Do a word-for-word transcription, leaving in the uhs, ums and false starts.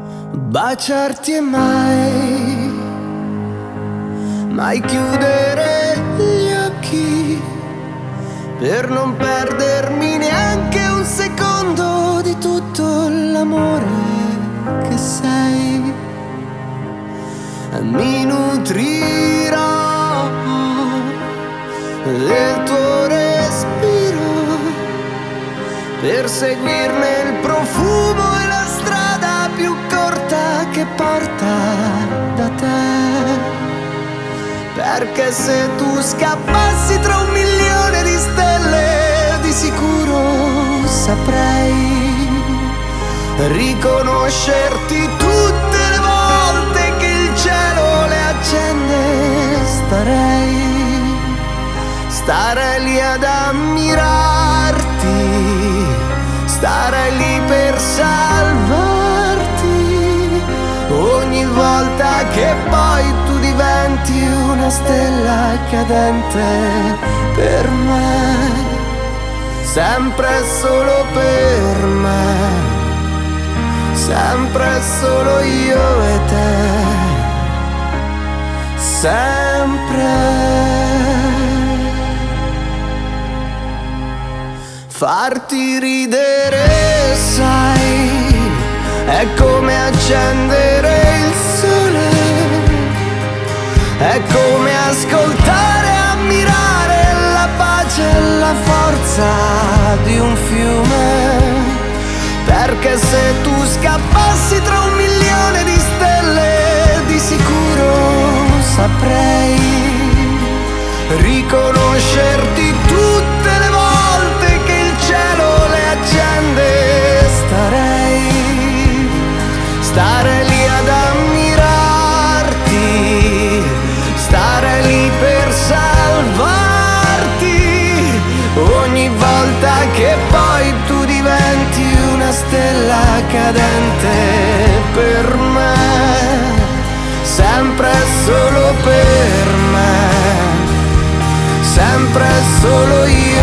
baciarti e mai, mai chiudere gli occhi, per non perdermi neanche un secondo di tutto l'amore che sei. Mi nutrirò del tuo respiro, per seguirne il profumo e la strada più corta che porta da te. Perché se tu scappassi tra un milione di stelle, di sicuro saprei riconoscerti tutte le volte che il cielo le accende. Starei, starei lì ad ammirarti, starei lì per salvarti, ogni volta che poi tu diventi una stella cadente per me, sempre solo per me, sempre solo io e te, sempre. Farti ridere, sai, è come accendere il sole, è come ascoltare e ammirare la pace e la forza di un fiume. Perché se tu scappassi tra un milione di stelle, di sicuro saprei riconoscerti tutte le volte che il cielo le accende. Starei, starei lì ad ammirarti, starei lì per salvarti, ogni volta che poi tu diventi una stella cadente per me, sempre solo per me, sempre solo io